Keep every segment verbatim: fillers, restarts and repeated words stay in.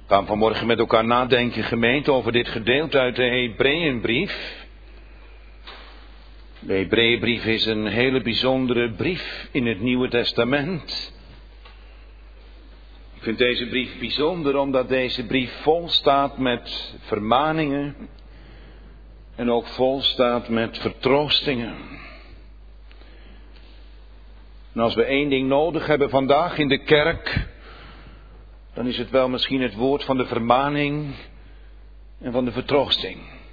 We gaan vanmorgen met elkaar nadenken, gemeente, over dit gedeelte uit de Hebreeënbrief. De Hebreeënbrief is een hele bijzondere brief in het Nieuwe Testament. Ik vind deze brief bijzonder omdat deze brief vol staat met vermaningen en ook vol staat met vertroostingen. En als we één ding nodig hebben vandaag in de kerk, dan is het wel misschien het woord van de vermaning en van de vertroosting.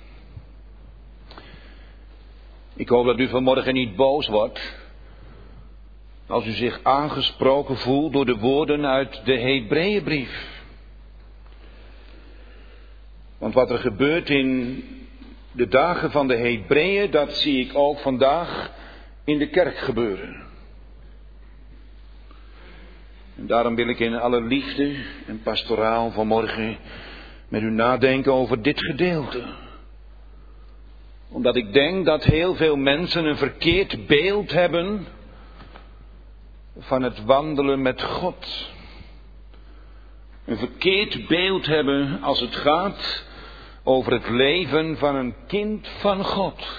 Ik hoop dat u vanmorgen niet boos wordt als u zich aangesproken voelt door de woorden uit de Hebreeënbrief. Want wat er gebeurt in de dagen van de Hebreeën, dat zie ik ook vandaag in de kerk gebeuren. En daarom wil ik in alle liefde en pastoraal vanmorgen met u nadenken over dit gedeelte. Omdat ik denk dat heel veel mensen een verkeerd beeld hebben van het wandelen met God. Een verkeerd beeld hebben als het gaat over het leven van een kind van God.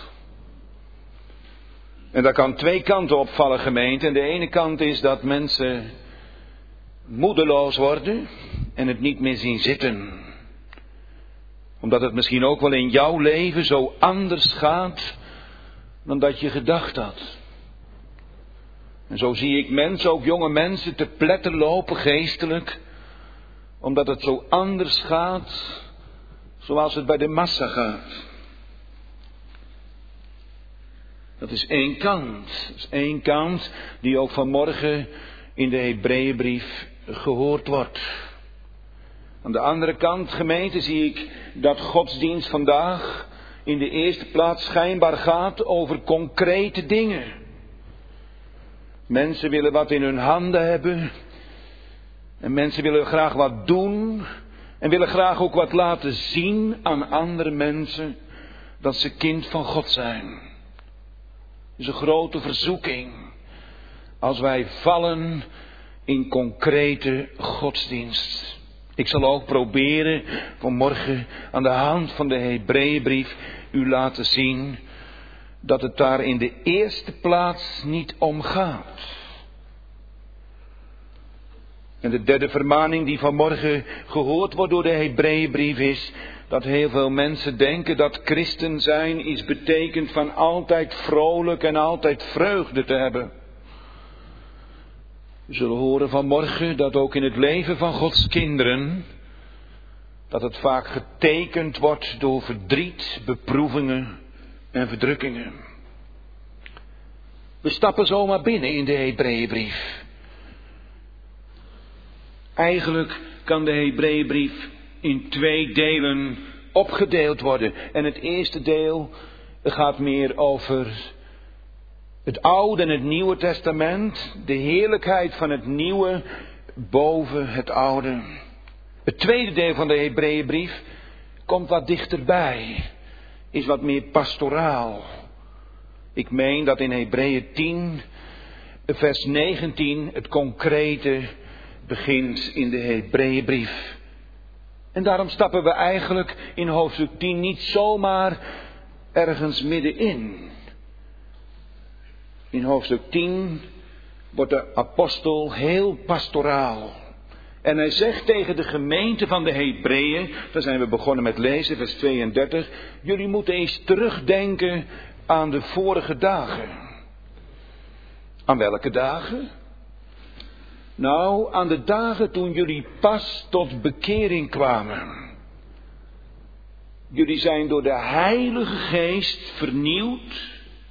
En daar kan twee kanten opvallen, gemeente. En de ene kant is dat mensen moedeloos worden en het niet meer zien zitten. Omdat het misschien ook wel in jouw leven zo anders gaat dan dat je gedacht had. En zo zie ik mensen, ook jonge mensen, te pletter lopen geestelijk. Omdat het zo anders gaat zoals het bij de massa gaat. Dat is één kant. Dat is één kant die ook vanmorgen in de Hebreeënbrief gehoord wordt. Aan de andere kant, gemeente, zie ik dat godsdienst vandaag in de eerste plaats schijnbaar gaat over concrete dingen. Mensen willen wat in hun handen hebben. En mensen willen graag wat doen. En willen graag ook wat laten zien aan andere mensen dat ze kind van God zijn. Het is een grote verzoeking als wij vallen in concrete godsdienst. Ik zal ook proberen vanmorgen aan de hand van de Hebreeënbrief u laten zien dat het daar in de eerste plaats niet om gaat. En de derde vermaning die vanmorgen gehoord wordt door de Hebreeënbrief is dat heel veel mensen denken dat christen zijn iets betekent van altijd vrolijk en altijd vreugde te hebben. We zullen horen vanmorgen dat ook in het leven van Gods kinderen, dat het vaak getekend wordt door verdriet, beproevingen en verdrukkingen. We stappen zomaar binnen in de Hebreeënbrief. Eigenlijk kan de Hebreeënbrief in twee delen opgedeeld worden. En het eerste deel gaat meer over het Oude en het Nieuwe Testament. De heerlijkheid van het Nieuwe boven het Oude. Het tweede deel van de Hebreeënbrief komt wat dichterbij. Is wat meer pastoraal. Ik meen dat in Hebreeën tien, vers negentien, het concrete begint in de Hebreeënbrief. En daarom stappen we eigenlijk in hoofdstuk tien niet zomaar ergens middenin. In hoofdstuk tien wordt de apostel heel pastoraal. En hij zegt tegen de gemeente van de Hebreeën, daar zijn we begonnen met lezen, vers tweeëndertig. Jullie moeten eens terugdenken aan de vorige dagen. Aan welke dagen? Nou, aan de dagen toen jullie pas tot bekering kwamen. Jullie zijn door de Heilige Geest vernieuwd.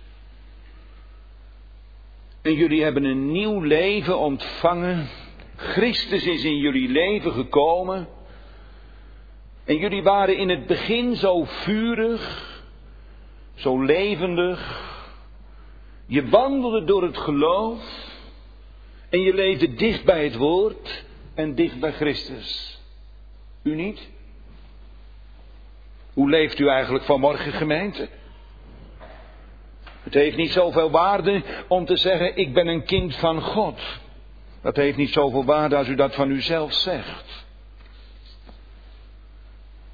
En jullie hebben een nieuw leven ontvangen. Christus is in jullie leven gekomen. En jullie waren in het begin zo vurig, zo levendig. Je wandelde door het geloof. En je leefde dicht bij het woord en dicht bij Christus. U niet? Hoe leeft u eigenlijk vanmorgen, gemeente? Het heeft niet zoveel waarde om te zeggen, ik ben een kind van God. Dat heeft niet zoveel waarde als u dat van uzelf zegt.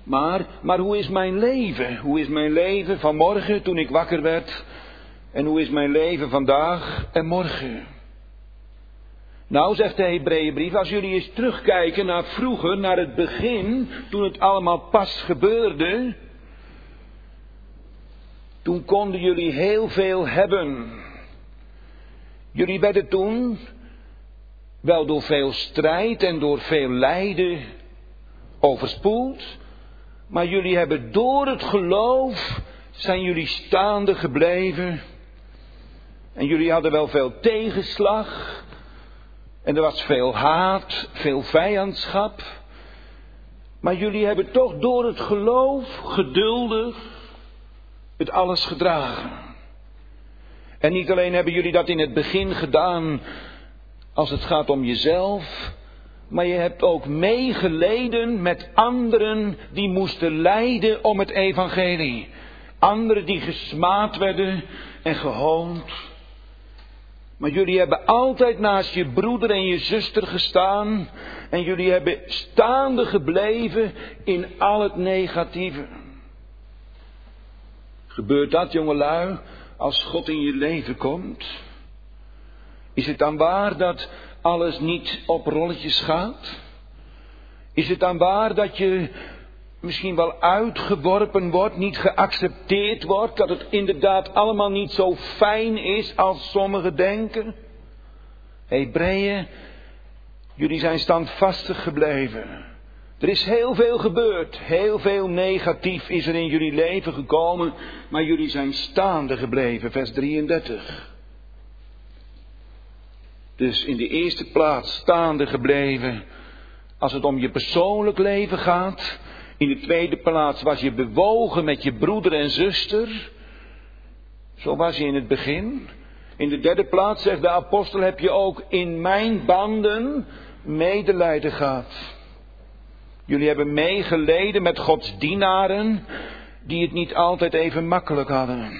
Maar, maar hoe is mijn leven? Hoe is mijn leven vanmorgen toen ik wakker werd? En hoe is mijn leven vandaag en morgen? Nou, zegt de Hebreeënbrief, als jullie eens terugkijken naar vroeger, naar het begin, toen het allemaal pas gebeurde, toen konden jullie heel veel hebben. Jullie werden toen wel door veel strijd en door veel lijden overspoeld, maar jullie hebben door het geloof, zijn jullie staande gebleven. En jullie hadden wel veel tegenslag. En er was veel haat, veel vijandschap. Maar jullie hebben toch door het geloof geduldig het alles gedragen. En niet alleen hebben jullie dat in het begin gedaan als het gaat om jezelf, maar je hebt ook meegeleden met anderen die moesten lijden om het evangelie. Anderen die gesmaad werden en gehoond. Maar jullie hebben altijd naast je broeder en je zuster gestaan. En jullie hebben staande gebleven in al het negatieve. Gebeurt dat, jongelui, als God in je leven komt? Is het dan waar dat alles niet op rolletjes gaat? Is het dan waar dat je misschien wel uitgeworpen wordt, niet geaccepteerd wordt, dat het inderdaad allemaal niet zo fijn is als sommigen denken? Hebreeën, jullie zijn standvastig gebleven. Er is heel veel gebeurd, heel veel negatief is er in jullie leven gekomen, maar jullie zijn staande gebleven, vers drieëndertig. Dus in de eerste plaats staande gebleven als het om je persoonlijk leven gaat. In de tweede plaats was je bewogen met je broeder en zuster. Zo was je in het begin. In de derde plaats, zegt de apostel, heb je ook in mijn banden medelijden gehad. Jullie hebben meegeleden met Gods dienaren die het niet altijd even makkelijk hadden.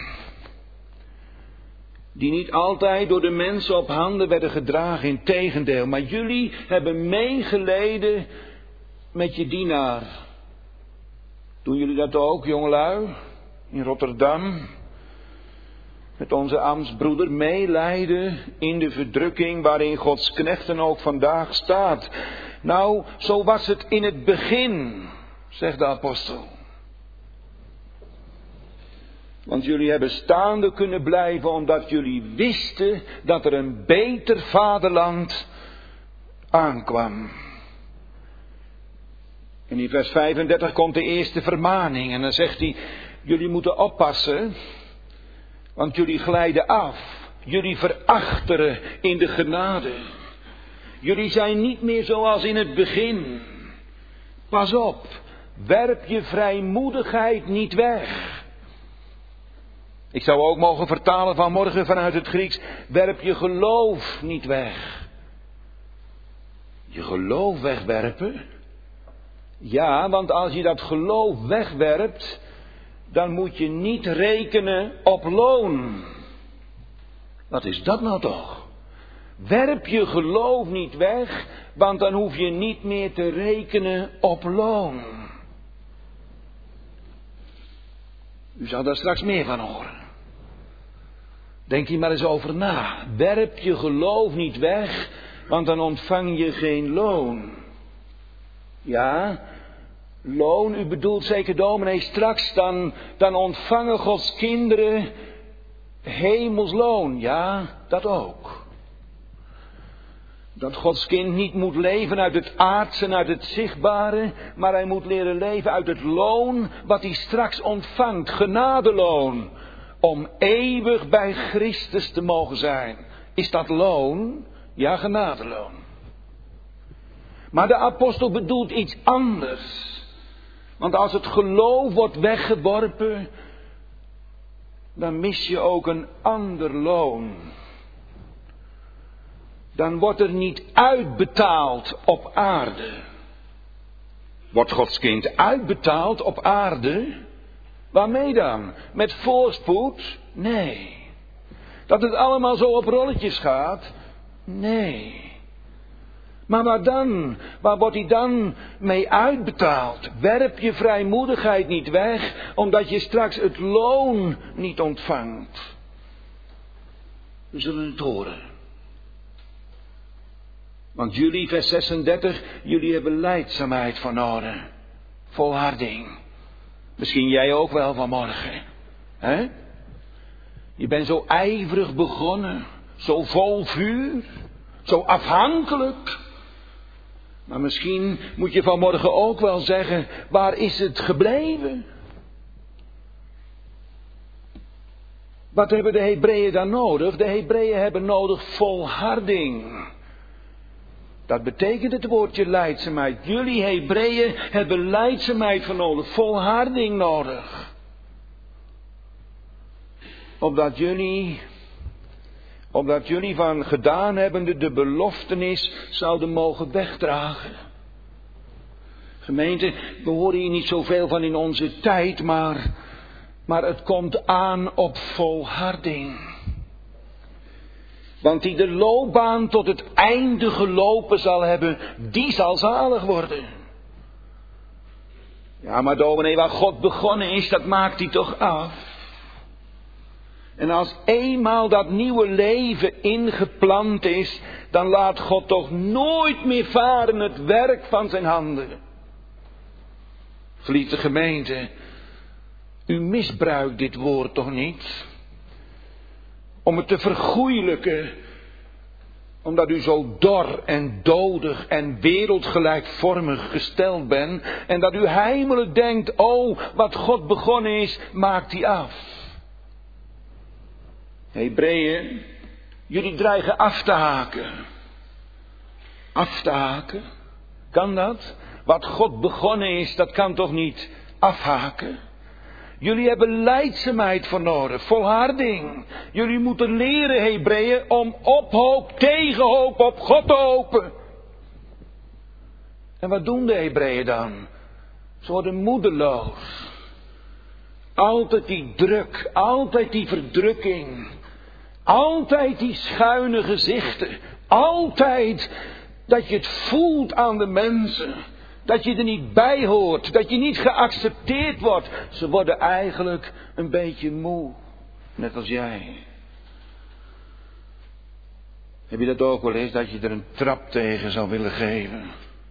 Die niet altijd door de mensen op handen werden gedragen, integendeel. Maar jullie hebben meegeleden met je dienaar. Doen jullie dat ook, jongelui? In Rotterdam? Met onze ambtsbroeder meelijden in de verdrukking waarin Gods knechten ook vandaag staat. Nou, zo was het in het begin, zegt de apostel. Want jullie hebben staande kunnen blijven omdat jullie wisten dat er een beter vaderland aankwam. En in vers vijfendertig komt de eerste vermaning en dan zegt hij, jullie moeten oppassen, want jullie glijden af. Jullie verachteren in de genade. Jullie zijn niet meer zoals in het begin. Pas op, werp je vrijmoedigheid niet weg. Ik zou ook mogen vertalen vanmorgen vanuit het Grieks, werp je geloof niet weg. Je geloof wegwerpen? Ja, want als je dat geloof wegwerpt, dan moet je niet rekenen op loon. Wat is dat nou toch? Werp je geloof niet weg, want dan hoef je niet meer te rekenen op loon. U zal daar straks meer van horen. Denk hier maar eens over na. Werp je geloof niet weg, want dan ontvang je geen loon. Ja, loon, u bedoelt zeker dominee, straks dan, dan ontvangen Gods kinderen hemelsloon. Ja, dat ook. Dat Gods kind niet moet leven uit het aardse en uit het zichtbare, maar hij moet leren leven uit het loon wat hij straks ontvangt, genadeloon, om eeuwig bij Christus te mogen zijn. Is dat loon? Ja, genadeloon. Maar de apostel bedoelt iets anders. Want als het geloof wordt weggeworpen, dan mis je ook een ander loon. Dan wordt er niet uitbetaald op aarde. Wordt Gods kind uitbetaald op aarde? Waarmee dan? Met voorspoed? Nee. Dat het allemaal zo op rolletjes gaat? Nee. Maar waar dan? Waar wordt die dan mee uitbetaald? Werp je vrijmoedigheid niet weg, omdat je straks het loon niet ontvangt. We zullen het horen. Want jullie, vers zesendertig, jullie hebben lijdzaamheid vanmorgen. Volharding. Misschien jij ook wel vanmorgen. Hè? Je bent zo ijverig begonnen. Zo vol vuur. Zo afhankelijk. Maar misschien moet je vanmorgen ook wel zeggen, waar is het gebleven? Wat hebben de Hebreeën dan nodig? De Hebreeën hebben nodig volharding. Dat betekent het woordje lijdzaamheid. Jullie Hebreeën hebben lijdzaamheid voor nodig, volharding nodig. Opdat jullie, opdat jullie van gedaan hebbende de beloftenis zouden mogen wegdragen. Gemeente, we horen hier niet zoveel van in onze tijd, maar, maar het komt aan op volharding. Want die de loopbaan tot het einde gelopen zal hebben, die zal zalig worden. Ja, maar dominee, waar God begonnen is, dat maakt hij toch af. En als eenmaal dat nieuwe leven ingeplant is, dan laat God toch nooit meer varen het werk van zijn handen. Geliefde gemeente, u misbruikt dit woord toch niet? Om het te vergoeilijken, omdat u zo dor en dodig en wereldgelijkvormig gesteld bent. En dat u heimelijk denkt, oh, wat God begonnen is, maakt hij af. Hebreeën, jullie dreigen af te haken. Af te haken? Kan dat? Wat God begonnen is, dat kan toch niet afhaken? Jullie hebben lijdzaamheid voor nodig, volharding. Jullie moeten leren, Hebreeën, om op hoop, tegen hoop op God te hopen. En wat doen de Hebreeën dan? Ze worden moedeloos. Altijd die druk, altijd die verdrukking. Altijd die schuine gezichten. Altijd dat je het voelt aan de mensen. Dat je er niet bij hoort. Dat je niet geaccepteerd wordt. Ze worden eigenlijk een beetje moe. Net als jij. Heb je dat ook wel eens? Dat je er een trap tegen zou willen geven.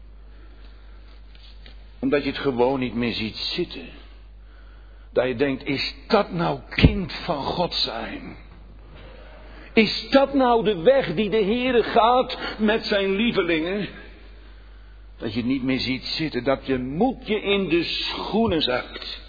Omdat je het gewoon niet meer ziet zitten. Dat je denkt, is dat nou kind van God zijn? Is dat nou de weg die de Heere gaat met zijn lievelingen? Dat je het niet meer ziet zitten, dat je moed je in de schoenen zakt.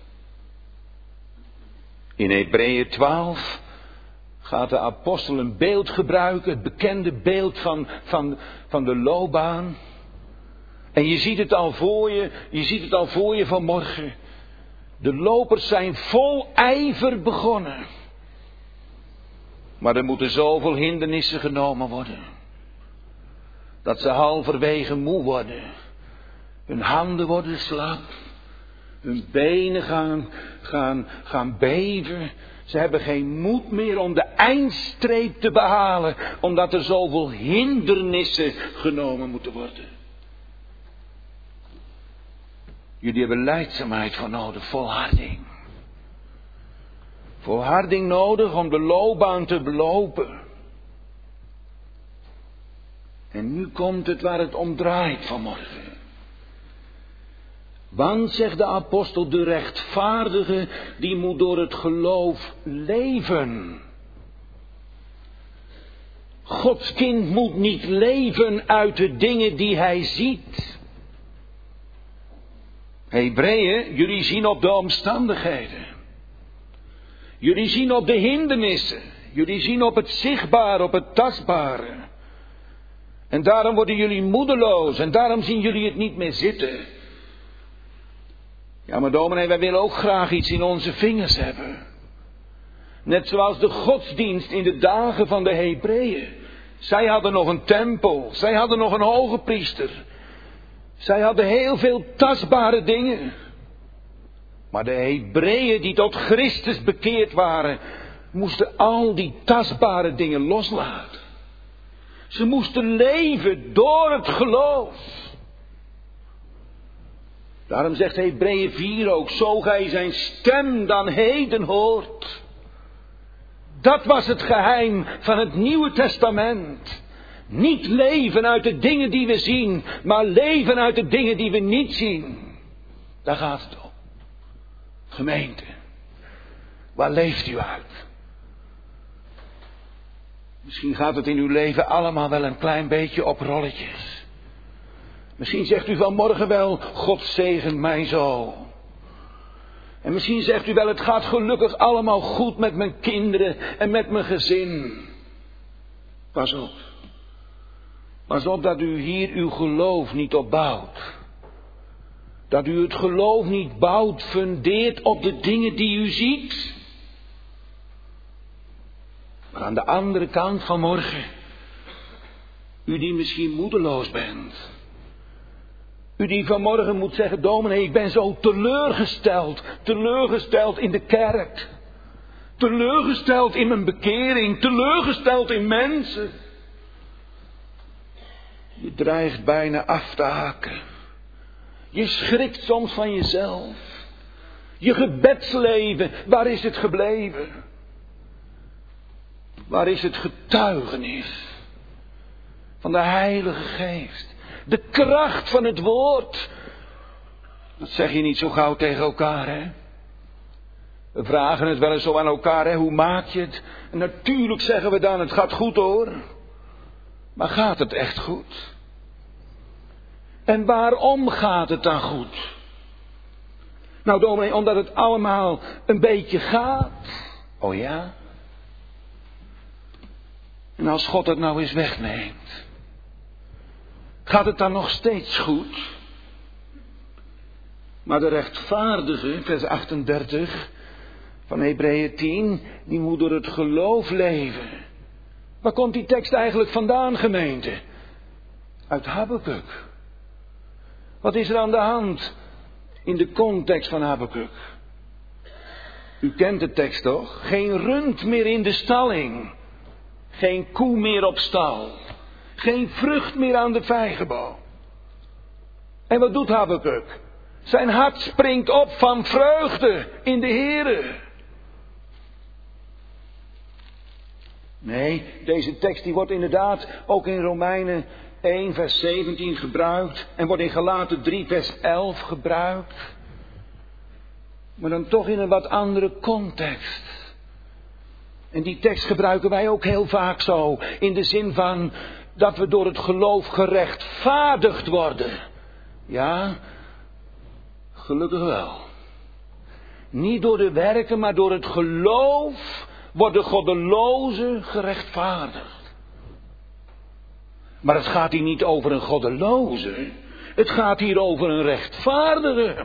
In Hebreeën twaalf gaat de apostel een beeld gebruiken, het bekende beeld van, van, van de loopbaan. En je ziet het al voor je, je ziet het al voor je vanmorgen. De lopers zijn vol ijver begonnen. Maar er moeten zoveel hindernissen genomen worden. Dat ze halverwege moe worden. Hun handen worden slap. Hun benen gaan, gaan, gaan beven. Ze hebben geen moed meer om de eindstreep te behalen. Omdat er zoveel hindernissen genomen moeten worden. Jullie hebben lijdzaamheid voor nodig, volharding. Volharding nodig om de loopbaan te belopen. En nu komt het waar het om draait vanmorgen. Want, zegt de apostel, de rechtvaardige, die moet door het geloof leven. Gods kind moet niet leven uit de dingen die hij ziet. Hebreeën, jullie zien op de omstandigheden. Jullie zien op de hindernissen. Jullie zien op het zichtbare, op het tastbare. En daarom worden jullie moedeloos. En daarom zien jullie het niet meer zitten. Ja, maar dominee, wij willen ook graag iets in onze vingers hebben. Net zoals de godsdienst in de dagen van de Hebreeën. Zij hadden nog een tempel. Zij hadden nog een hoge priester. Zij hadden heel veel tastbare dingen. Maar de Hebreeën die tot Christus bekeerd waren, moesten al die tastbare dingen loslaten. Ze moesten leven door het geloof. Daarom zegt Hebreeën vier ook, zo gij zijn stem dan heden hoort. Dat was het geheim van het Nieuwe Testament. Niet leven uit de dingen die we zien, maar leven uit de dingen die we niet zien. Daar gaat het om. Gemeente, waar leeft u uit? Misschien gaat het in uw leven allemaal wel een klein beetje op rolletjes. Misschien zegt u vanmorgen wel, God zegent mij zo. En misschien zegt u wel, het gaat gelukkig allemaal goed met mijn kinderen en met mijn gezin. Pas op. Pas op dat u hier uw geloof niet op bouwt. Dat u het geloof niet bouwt, fundeert op de dingen die u ziet. Maar aan de andere kant van morgen, u die misschien moedeloos bent. U die vanmorgen moet zeggen, dominee, ik ben zo teleurgesteld. Teleurgesteld in de kerk. Teleurgesteld in mijn bekering. Teleurgesteld in mensen. Je dreigt bijna af te haken. Je schrikt soms van jezelf. Je gebedsleven, waar is het gebleven? Waar is het getuigenis van de Heilige Geest? De kracht van het woord. Dat zeg je niet zo gauw tegen elkaar, hè? We vragen het wel eens zo aan elkaar, hè? Hoe maak je het? En natuurlijk zeggen we dan, het gaat goed hoor. Maar gaat het echt goed? En waarom gaat het dan goed? Nou dominee, omdat het allemaal een beetje gaat. Oh ja? En als God het nou eens wegneemt, gaat het dan nog steeds goed? Maar de rechtvaardige, vers achtendertig van Hebreeën tien, die moet door het geloof leven. Waar komt die tekst eigenlijk vandaan, gemeente? Uit Habakuk. Wat is er aan de hand in de context van Habakuk? U kent de tekst toch? Geen rund meer in de stalling. Geen koe meer op stal. Geen vrucht meer aan de vijgenboom. En wat doet Habakuk? Zijn hart springt op van vreugde in de Here. Nee, deze tekst die wordt inderdaad ook in Romeinen één vers zeventien gebruikt. En wordt in Galaten drie vers elf gebruikt. Maar dan toch in een wat andere context. En die tekst gebruiken wij ook heel vaak zo. In de zin van dat we door het geloof gerechtvaardigd worden. Ja, gelukkig wel. Niet door de werken, maar door het geloof worden goddelozen gerechtvaardigd. Maar het gaat hier niet over een goddeloze. Het gaat hier over een rechtvaardige.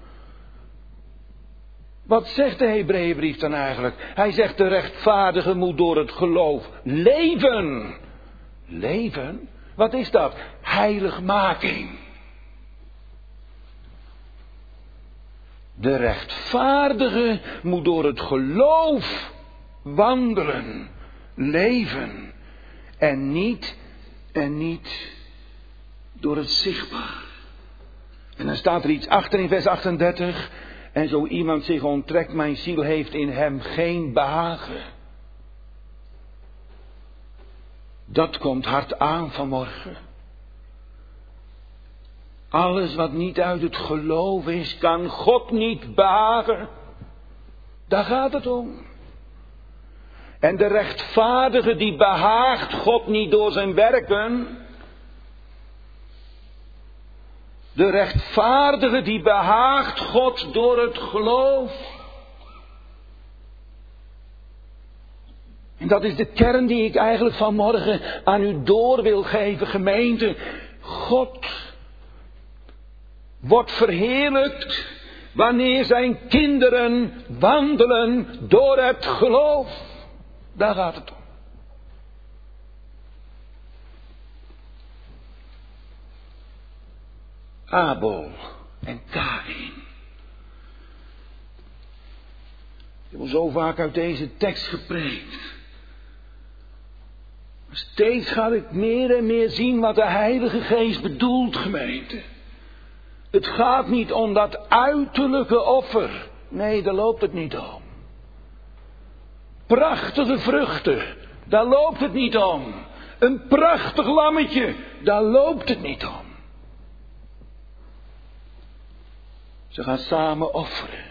Wat zegt de Hebreeënbrief dan eigenlijk? Hij zegt de rechtvaardige moet door het geloof leven. Leven? Wat is dat? Heiligmaking. De rechtvaardige moet door het geloof wandelen, leven. En niet, en niet door het zichtbaar. En dan staat er iets achter in vers achtendertig. En zo iemand zich onttrekt, mijn ziel heeft in hem geen behagen. Dat komt hard aan vanmorgen. Alles wat niet uit het geloof is, kan God niet behagen. Daar gaat het om. En de rechtvaardige die behaagt God niet door zijn werken. De rechtvaardige die behaagt God door het geloof. En dat is de kern die ik eigenlijk vanmorgen aan u door wil geven, gemeente. God wordt verheerlijkt wanneer zijn kinderen wandelen door het geloof. Daar gaat het om. Abel en Kaïn. Ik heb al zo vaak uit deze tekst gepreekt. Steeds ga ik meer en meer zien wat de Heilige Geest bedoelt, gemeente. Het gaat niet om dat uiterlijke offer. Nee, daar loopt het niet om. Prachtige vruchten, daar loopt het niet om. Een prachtig lammetje, daar loopt het niet om. Ze gaan samen offeren.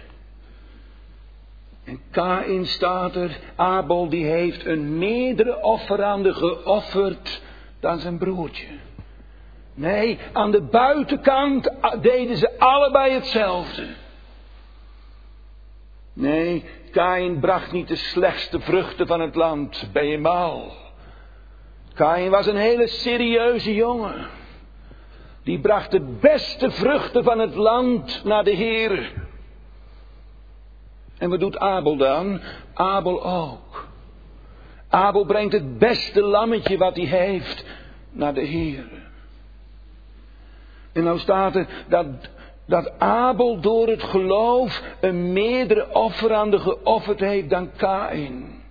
En Kaïn staat er, Abel die heeft een meerdere offerande geofferd dan zijn broertje. Nee, aan de buitenkant deden ze allebei hetzelfde. Nee, Kaïn bracht niet de slechtste vruchten van het land, ben je mal. Kaïn was een hele serieuze jongen. Die bracht de beste vruchten van het land naar de Heer. En wat doet Abel dan? Abel ook. Abel brengt het beste lammetje wat hij heeft naar de Heer. En nou staat er dat, dat Abel door het geloof een meerdere offerande geofferd heeft dan Kaïn.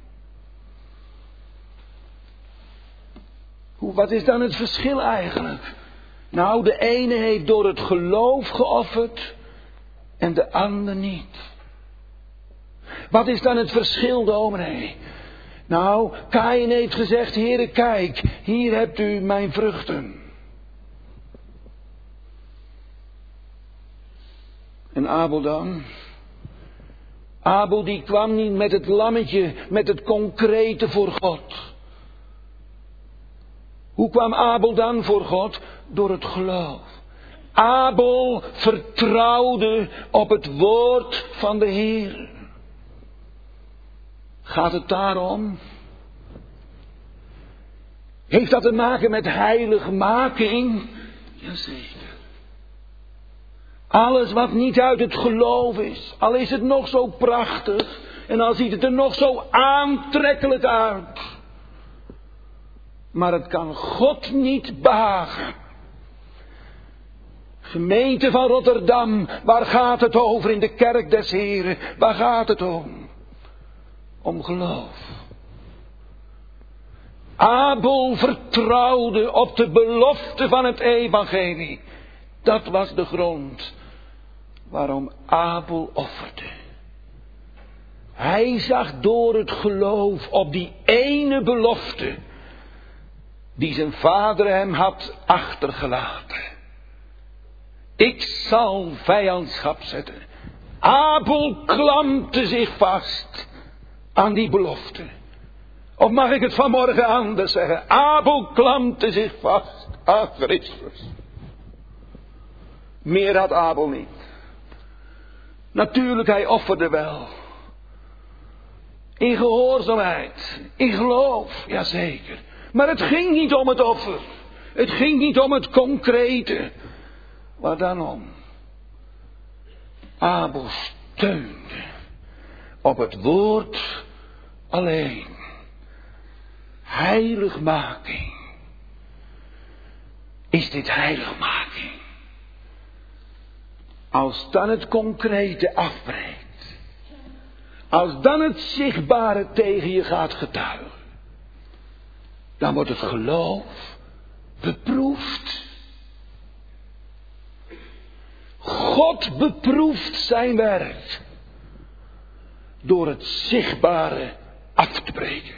Hoe, wat is dan het verschil eigenlijk? Nou, de ene heeft door het geloof geofferd en de ander niet. Wat is dan het verschil, dominee? Nou, Kaïn heeft gezegd, Heere, kijk, hier hebt u mijn vruchten. En Abel dan? Abel die kwam niet met het lammetje, met het concrete voor God. Hoe kwam Abel dan voor God? Door het geloof. Abel vertrouwde op het woord van de Heer. Gaat het daarom? Heeft dat te maken met heiligmaking? Jazeker. Alles wat niet uit het geloof is, al is het nog zo prachtig en al ziet het er nog zo aantrekkelijk uit. Maar het kan God niet behagen. Gemeente van Rotterdam, waar gaat het over in de kerk des Heren? Waar gaat het om? Om geloof. Abel vertrouwde op de belofte van het evangelie. Dat was de grond waarom Abel offerde. Hij zag door het geloof op die ene belofte die zijn vader hem had achtergelaten. Ik zal vijandschap zetten. Abel klampte zich vast aan die belofte. Of mag ik het vanmorgen anders zeggen? Abel klampte zich vast aan Christus. Meer had Abel niet. Natuurlijk, hij offerde wel. In gehoorzaamheid, in geloof, jazeker. Maar het ging niet om het offer. Het ging niet om het concrete. Waar dan om? Abel steunde op het woord alleen. Heiligmaking. Is dit heiligmaking? Als dan het concrete afbreekt. Als dan het zichtbare tegen je gaat getuigen. Dan wordt het geloof beproefd. God beproeft zijn werk. Door het zichtbare af te breken.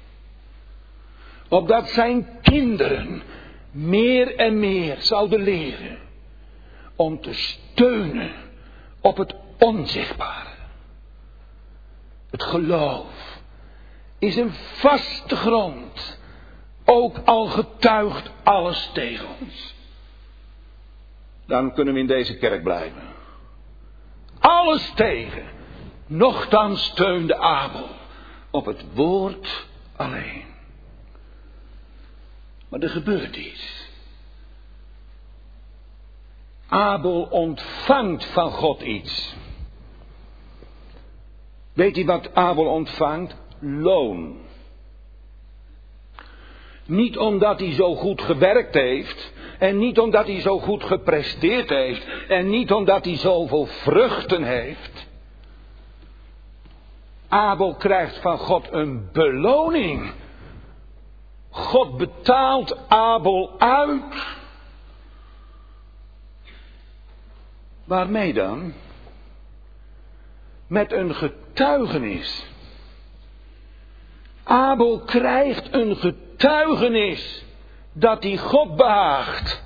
Opdat zijn kinderen meer en meer zouden leren. Om te steunen op het onzichtbare. Het geloof is een vaste grond. Ook al getuigt alles tegen ons. Dan kunnen we in deze kerk blijven. Alles tegen. Nochtans steunde Abel op het woord alleen. Maar er gebeurt iets. Abel ontvangt van God iets. Weet u wat Abel ontvangt? Loon. Niet omdat hij zo goed gewerkt heeft. En niet omdat hij zo goed gepresteerd heeft. En niet omdat hij zoveel vruchten heeft. Abel krijgt van God een beloning. God betaalt Abel uit. Waarmee dan? Met een getuigenis. Abel krijgt een getuigenis dat hij God behaagt.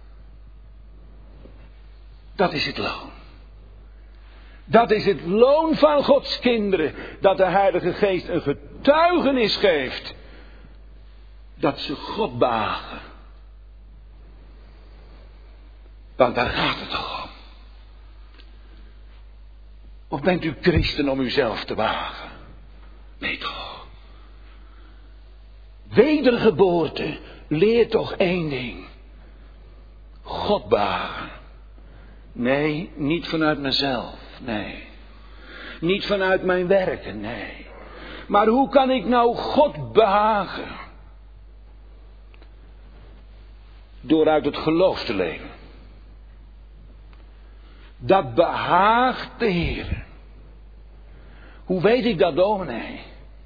Dat is het loon. Dat is het loon van Gods kinderen. Dat de Heilige Geest een getuigenis geeft. Dat ze God behagen. Want daar gaat het toch om. Of bent u christen om uzelf te behagen? Nee toch. Wedergeboorte leert toch één ding. God behagen. Nee, niet vanuit mezelf, nee. Niet vanuit mijn werken, nee. Maar hoe kan ik nou God behagen? Door uit het geloof te leven. Dat behaagt de Heer. Hoe weet ik dat, dominee?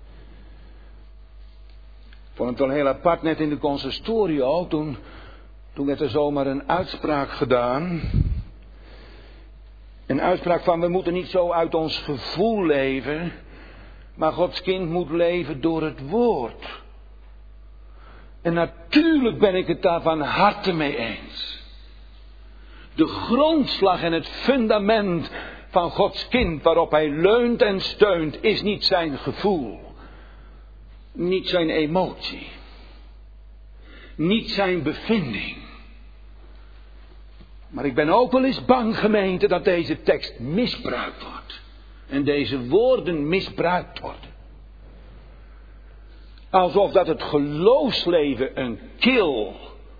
Ik vond het wel heel apart, net in de consistorio, toen, toen werd er zomaar een uitspraak gedaan. Een uitspraak van, we moeten niet zo uit ons gevoel leven, maar Gods kind moet leven door het woord. En natuurlijk ben ik het daar van harte mee eens. De grondslag en het fundament van Gods kind waarop hij leunt en steunt is niet zijn gevoel. Niet zijn emotie. Niet zijn bevinding. Maar ik ben ook wel eens bang, gemeente, dat deze tekst misbruikt wordt. En deze woorden misbruikt worden. Alsof dat het geloofsleven een kil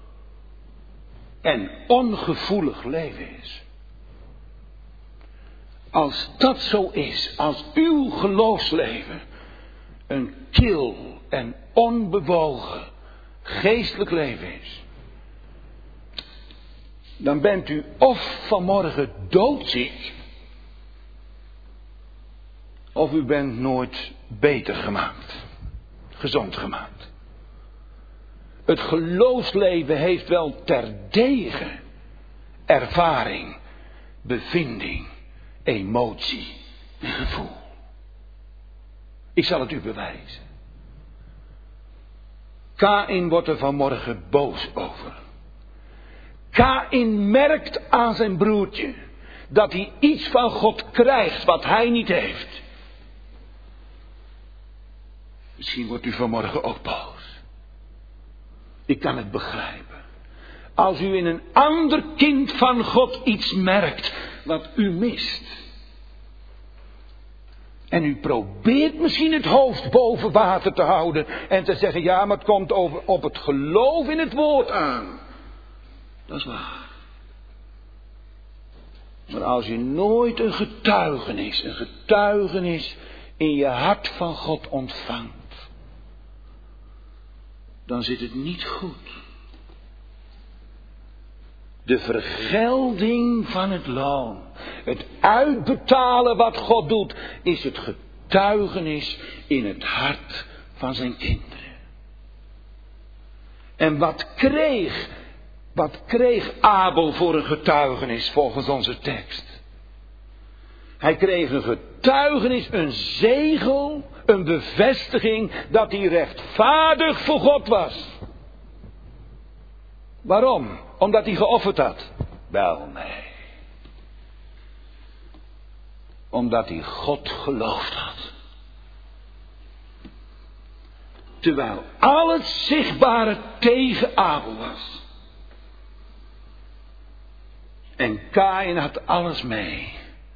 en ongevoelig leven is. Als dat zo is, als uw geloofsleven een kil en onbewogen geestelijk leven is, dan bent u of vanmorgen doodziek, of u bent nooit beter gemaakt, gezond gemaakt. Het geloofsleven heeft wel terdege ervaring, bevinding, emotie en gevoel. Ik zal het u bewijzen. Kaïn wordt er vanmorgen boos over. Kaïn merkt aan zijn broertje dat hij iets van God krijgt wat hij niet heeft. Misschien wordt u vanmorgen ook boos. Ik kan het begrijpen. Als u in een ander kind van God iets merkt wat u mist. En u probeert misschien het hoofd boven water te houden en te zeggen, ja, maar het komt over, op het geloof in het woord aan. Dat is waar. Maar als je nooit een getuigenis, een getuigenis in je hart van God ontvangt, dan zit het niet goed. De vergelding van het loon, het uitbetalen wat God doet, is het getuigenis in het hart van zijn kinderen. En wat kreeg, wat kreeg Abel voor een getuigenis volgens onze tekst? Hij kreeg een getuigenis, een zegel, een bevestiging dat hij rechtvaardig voor God was. Waarom? Omdat hij geofferd had? Wel, nee. Omdat hij God geloofd had. Terwijl al het zichtbare tegen Abel was. En Kaïn had alles mee.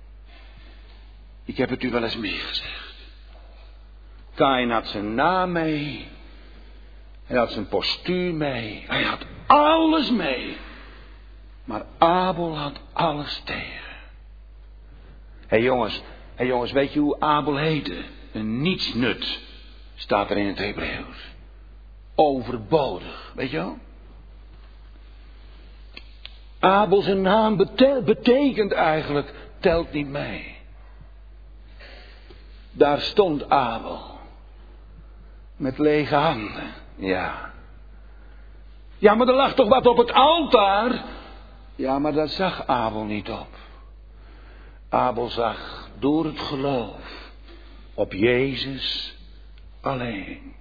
Ik heb het u wel eens meer gezegd. Kaïn had zijn naam mee. Hij had zijn postuur mee. Hij had alles mee. Maar Abel had alles tegen. Hé hey jongens, hey jongens, weet je hoe Abel heette? Een nietsnut, staat er in het Hebreeuws. Overbodig, weet je wel? Abel zijn naam bete- betekent eigenlijk, telt niet mee. Daar stond Abel. Met lege handen, ja. Ja, maar er lag toch wat op het altaar? Ja, maar daar zag Abel niet op. Abel zag door het geloof op Jezus alleen.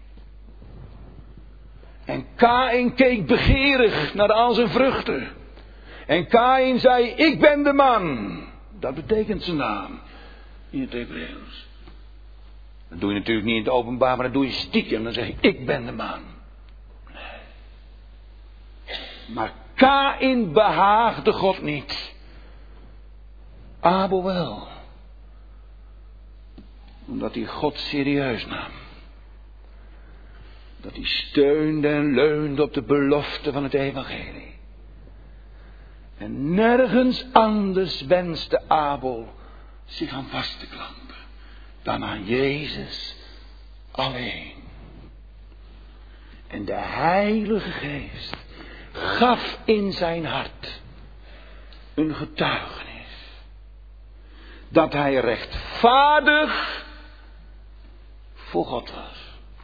En Kaïn keek begeerig naar al zijn vruchten. En Kaïn zei, ik ben de man. Dat betekent zijn naam in het Hebreeuws. Dat doe je natuurlijk niet in het openbaar, maar dat doe je stiekem. Dan zeg je, ik ben de man. Nee. Maar Kaïn behaagde God niet. Abel wel. Omdat hij God serieus nam. Dat hij steunde en leunde op de belofte van het evangelie. En nergens anders wenste Abel zich aan vast te klampen dan aan Jezus alleen. En de Heilige Geest gaf in zijn hart een getuigenis. Dat hij rechtvaardig voor God was.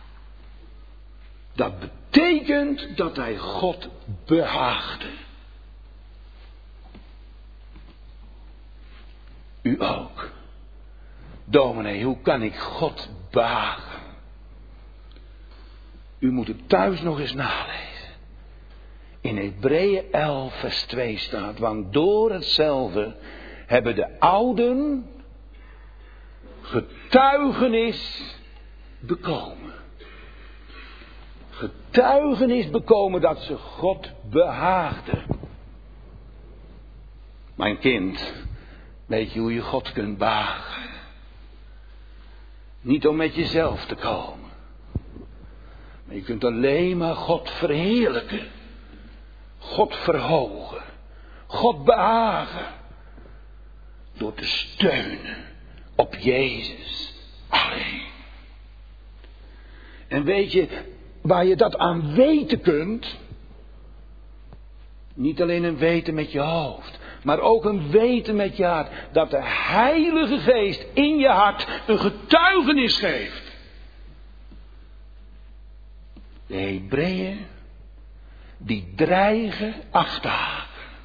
Dat betekent dat hij God behaagde. U ook. Dominee, hoe kan ik God behagen? U moet het thuis nog eens nalezen. In Hebreeën elf vers twee staat, want door hetzelfde hebben de ouden getuigenis bekomen. Getuigenis bekomen dat ze God behaagden. Mijn kind, weet je hoe je God kunt behagen? Niet om met jezelf te komen. Maar je kunt alleen maar God verheerlijken. God verhogen. God behagen. Door te steunen op Jezus alleen. En weet je waar je dat aan weten kunt? Niet alleen een weten met je hoofd, maar ook een weten met je hart. Dat de Heilige Geest in je hart een getuigenis geeft. De Hebreeën die dreigen af te haken.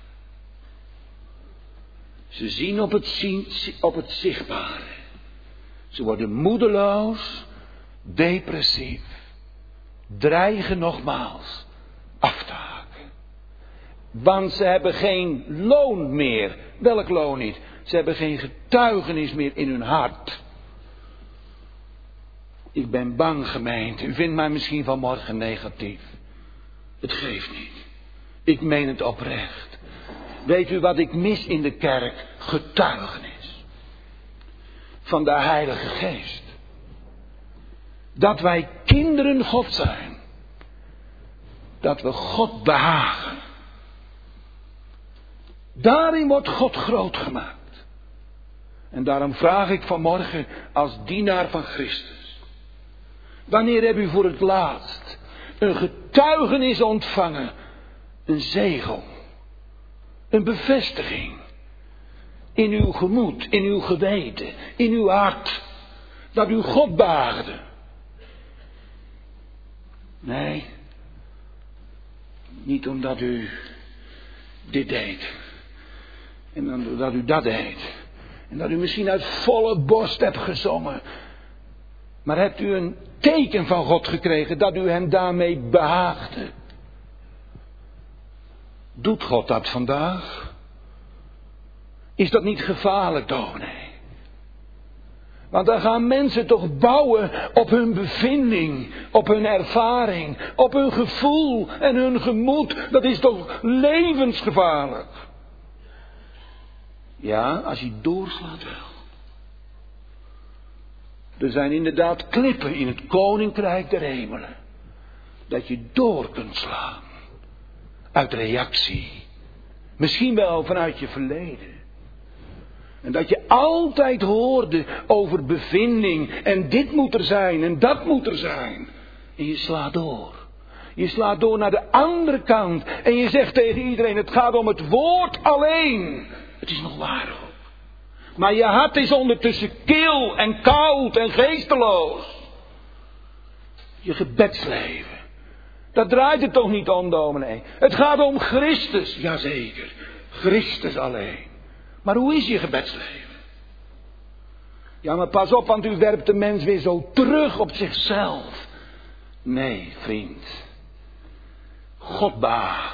Ze zien op het, zien, op het zichtbare. Ze worden moedeloos, depressief. Dreigen nogmaals af te haken. Want ze hebben geen loon meer. Welk loon niet? Ze hebben geen getuigenis meer in hun hart. Ik ben bang, gemeente. U vindt mij misschien vanmorgen negatief. Het geeft niet. Ik meen het oprecht. Weet u wat ik mis in de kerk? Getuigenis. Van de Heilige Geest. Dat wij kinderen God zijn. Dat we God behagen. Daarin wordt God groot gemaakt. En daarom vraag ik vanmorgen als dienaar van Christus. Wanneer heb u voor het laatst een getuigenis ontvangen? Een zegel. Een bevestiging. In uw gemoed, in uw geweten, in uw hart. Dat u God behaagde. Nee. Niet omdat u dit deed. En omdat u dat deed. En dat u misschien uit volle borst hebt gezongen. Maar hebt u een teken van God gekregen dat u hem daarmee behaagde? Doet God dat vandaag? Is dat niet gevaarlijk, dominee? Want dan gaan mensen toch bouwen op hun bevinding, op hun ervaring, op hun gevoel en hun gemoed. Dat is toch levensgevaarlijk? Ja, als je doorslaat wel. Er zijn inderdaad klippen in het koninkrijk der hemelen. Dat je door kunt slaan. Uit reactie. Misschien wel vanuit je verleden. En dat je altijd hoorde over bevinding. En dit moet er zijn en dat moet er zijn. En je slaat door. Je slaat door naar de andere kant. En je zegt tegen iedereen, het gaat om het woord alleen. Het is nog waar ook. Maar je hart is ondertussen kil en koud en geesteloos. Je gebedsleven. Dat draait het toch niet om, dominee. Het gaat om Christus, jazeker. Christus alleen. Maar hoe is je gebedsleven? Ja, maar pas op, want u werpt de mens weer zo terug op zichzelf. Nee, vriend. God behagen.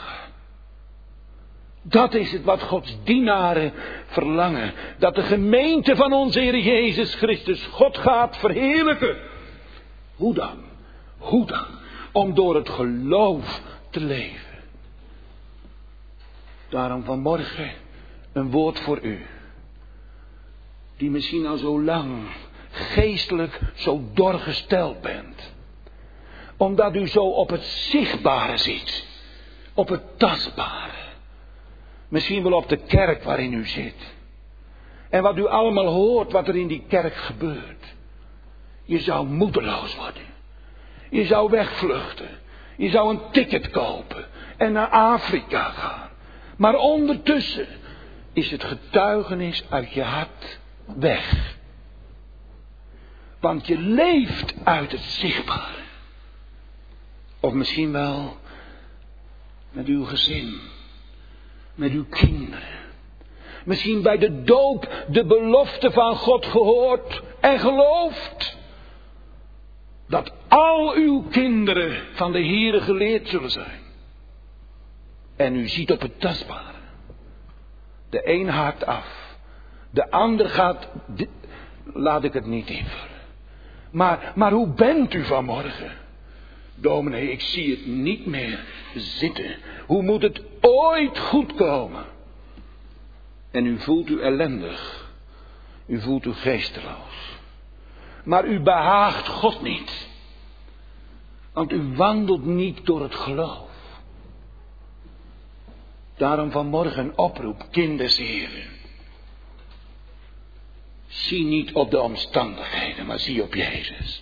Dat is het wat Gods dienaren verlangen. Dat de gemeente van onze Heer Jezus Christus God gaat verheerlijken. Hoe dan? Hoe dan? Om door het geloof te leven. Daarom vanmorgen een woord voor u. Die misschien al zo lang geestelijk zo doorgesteld bent. Omdat u zo op het zichtbare ziet. Op het tastbare. Misschien wel op de kerk waarin u zit. En wat u allemaal hoort wat er in die kerk gebeurt. Je zou moedeloos worden. Je zou wegvluchten. Je zou een ticket kopen. En naar Afrika gaan. Maar ondertussen is het getuigenis uit je hart weg. Want je leeft uit het zichtbare. Of misschien wel met uw gezin. Met uw kinderen. Misschien bij de doop de belofte van God gehoord en geloofd. Dat al uw kinderen van de Heere geleerd zullen zijn. En u ziet op het tastbare. De een haakt af. De ander gaat... Laat ik het niet invullen. Maar, maar hoe bent u vanmorgen? Dominee, ik zie het niet meer zitten. Hoe moet het ooit goed komen? En u voelt u ellendig. U voelt u geesteloos. Maar u behaagt God niet. Want u wandelt niet door het geloof. Daarom vanmorgen een oproep, kindersheren. Zie niet op de omstandigheden, maar zie op Jezus.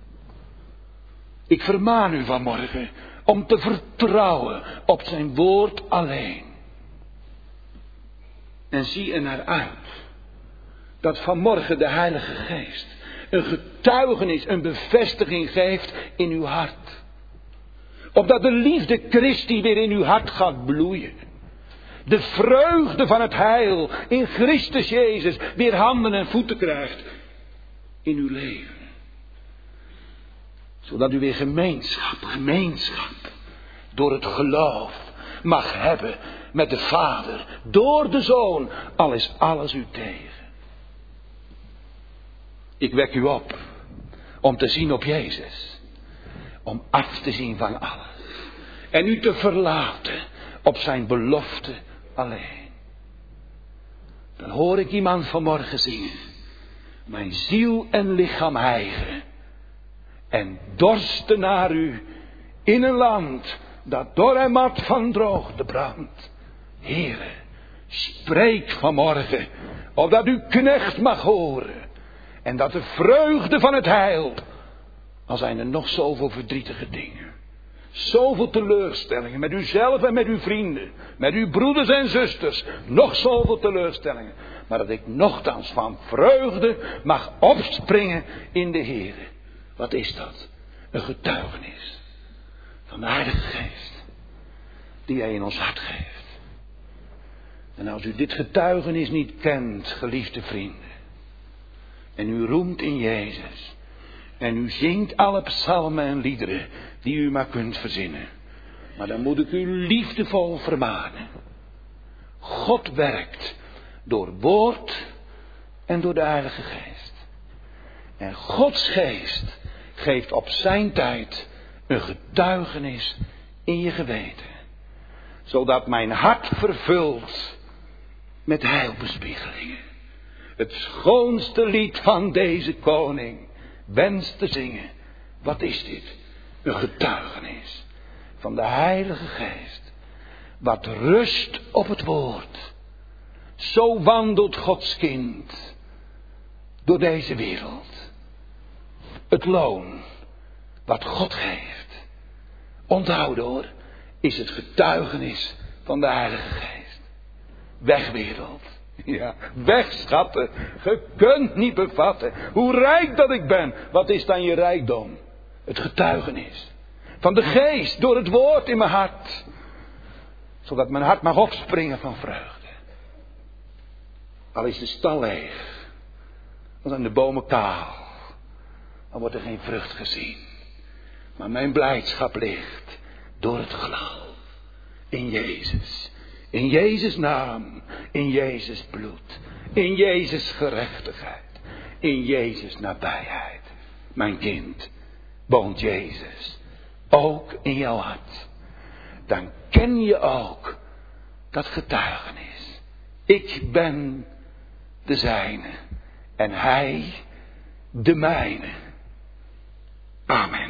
Ik vermaan u vanmorgen om te vertrouwen op zijn woord alleen. En zie er naar uit dat vanmorgen de Heilige Geest een getuigenis, een bevestiging geeft in uw hart. Opdat de liefde Christi weer in uw hart gaat bloeien. De vreugde van het heil in Christus Jezus weer handen en voeten krijgt in uw leven. Zodat u weer gemeenschap, gemeenschap door het geloof mag hebben met de Vader. Door de Zoon, al is alles u tegen. Ik wek u op om te zien op Jezus. Om af te zien van alles. En u te verlaten op zijn belofte alleen. Dan hoor ik iemand vanmorgen zingen. Mijn ziel en lichaam hijgen. En dorsten naar u in een land dat door en mat van droogte brandt. Heere, spreek vanmorgen, opdat uw knecht mag horen. En dat de vreugde van het heil, al zijn er nog zoveel verdrietige dingen. Zoveel teleurstellingen met uzelf en met uw vrienden, met uw broeders en zusters, nog zoveel teleurstellingen. Maar dat ik nochtans van vreugde mag opspringen in de Heere. Wat is dat? Een getuigenis van de Heilige Geest die hij in ons hart geeft. En als u dit getuigenis niet kent, geliefde vrienden, en u roemt in Jezus, en u zingt alle psalmen en liederen die u maar kunt verzinnen, maar dan moet ik u liefdevol vermanen. God werkt door woord en door de Heilige Geest. En Gods Geest geeft op zijn tijd een getuigenis in je geweten. Zodat mijn hart vervult met heilbespiegelingen. Het schoonste lied van deze koning wenst te zingen. Wat is dit? Een getuigenis van de Heilige Geest. Wat rust op het woord. Zo wandelt Gods kind door deze wereld. Het loon wat God geeft, onthoud hoor, is het getuigenis van de Heilige Geest. Weg wereld. Ja, weg schatten. Je kunt niet bevatten hoe rijk dat ik ben. Wat is dan je rijkdom? Het getuigenis van de geest door het woord in mijn hart. Zodat mijn hart mag opspringen van vreugde. Al is de stal leeg, al zijn de bomen kaal, dan wordt er geen vrucht gezien. Maar mijn blijdschap ligt door het geloof in Jezus. In Jezus' naam, in Jezus' bloed, in Jezus' gerechtigheid, in Jezus' nabijheid. Mijn kind, woont Jezus ook in jouw hart. Dan ken je ook dat getuigenis. Ik ben de zijne en hij de mijne. Amen.